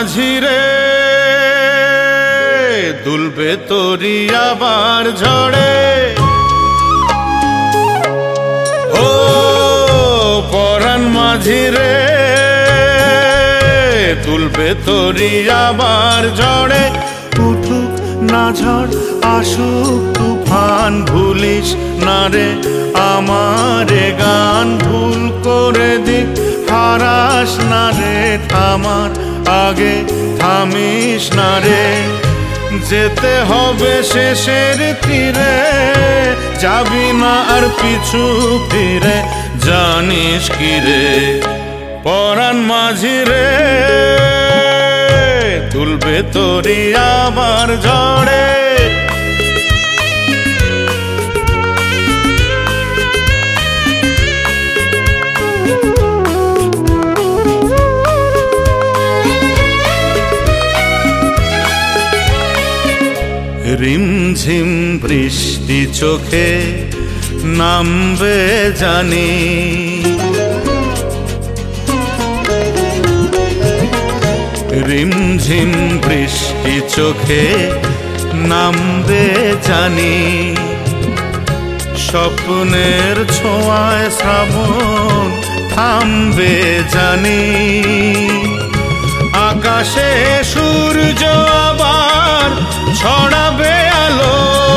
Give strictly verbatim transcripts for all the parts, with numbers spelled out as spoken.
মাঝি রে দুলবে তোরি আবার ঝড়ে। ও পরাণ মাঝি রে দুলবে তোরি আবার ঝড়ে। উঠুক না ঝড় আসুক তুফান ভুলিস না রে আমারে গান। ভুল করে দিক হারাস না রে থামার আগে থামিস না রে। যেতে হবে শেষের তীরে যাবি না আর পিছু ফিরে জানিস কি রে পরাণ মাঝি রে দুলবে তোরি আবার ঝড়ে। রিমঝিম বৃষ্টি চোখে নামবে জানি। রিমঝিম বৃষ্টি চোখে নামবে জানি। স্বপ্নের ছোঁয়ায় শ্রাবণ থামবে জানি। আকাশে সূর্য আবার ছড়াবে আলো।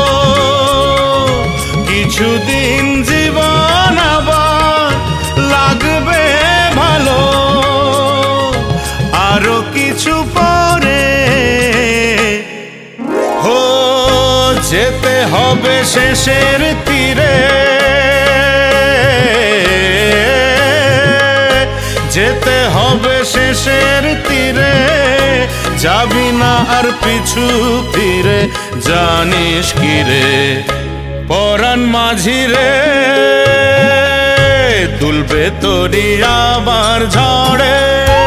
কিছুদিন জীবন আবার লাগবে ভালো। আরো কিছু পরে হো যেতে হবে শেষের তীরে। যেতে হবে শেষের তীরে যাবি না আর পিছু ফিরে জানিস কি রে পরাণ মাঝি রে দুলবে তোরি আবার ঝড়ে।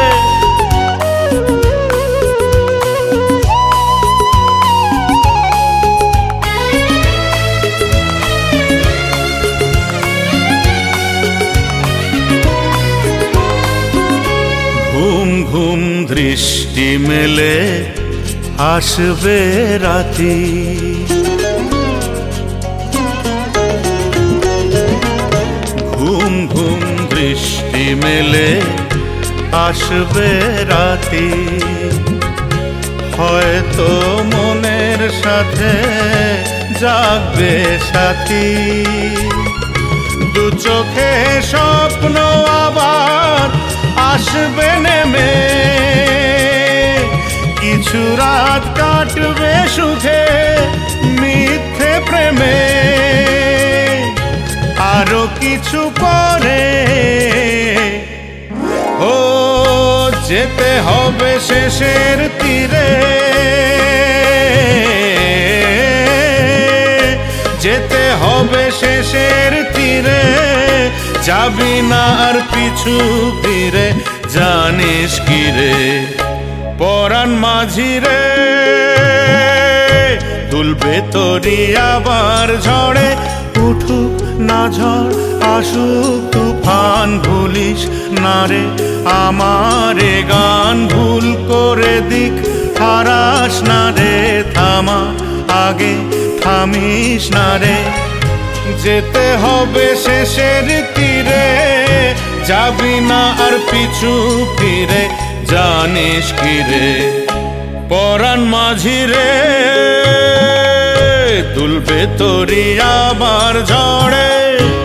ঘুম ঘুম দৃষ্টি মেলে আসবে রাতি। ঘুম ঘুম দৃষ্টি মেলে আসবে রাতি। হয়তো মনের সাথে জাগবে সাথী। দু চোখে স্বপ্ন আবার আসবে নেমে। কিছু রাত কাটবে সুখে মিথ্যে প্রেমে। আরো কিছু পরে ও যেতে হবে শেষের তীরে। যেতে হবে শেষের তীরে যাবি না আর পিছু ফিরে জানিস কি রে পরাণ মাঝি রে দুলবে তোরি আবার ঝড়ে। উঠুক না ঝড় আসুক তুফান ভুলিস না রে আমারে গান। ভুল করে দিক হারাস না রে থামা আগে থামিস না রে। যেতে হবে শেষের তীরে যাবি না আর পিছু ফিরে জানিস কি রে পরাণ মাঝি রে দুলবে তোরি আবার ঝড়ে।